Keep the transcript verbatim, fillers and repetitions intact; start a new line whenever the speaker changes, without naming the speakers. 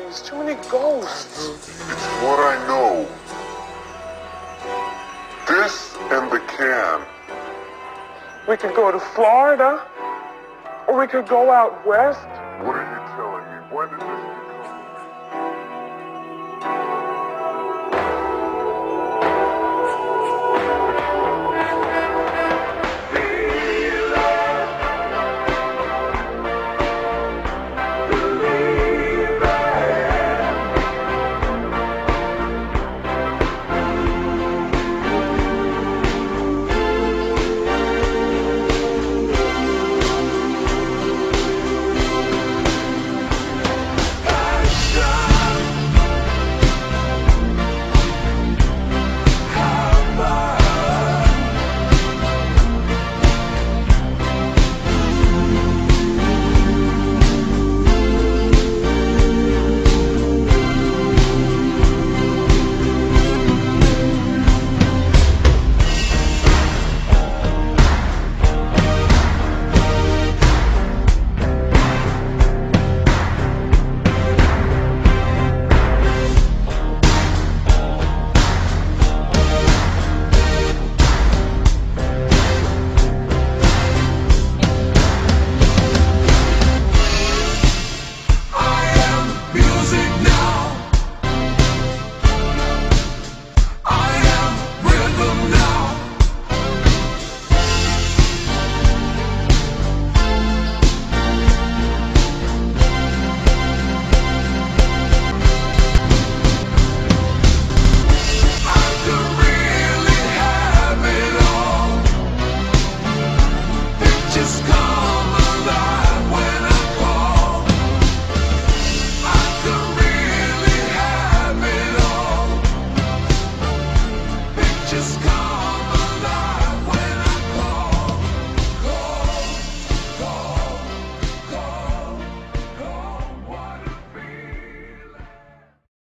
There's too many ghosts.
It's what I know. This and the can.
We could go to Florida, or we could go out west.
What are you telling me? When did this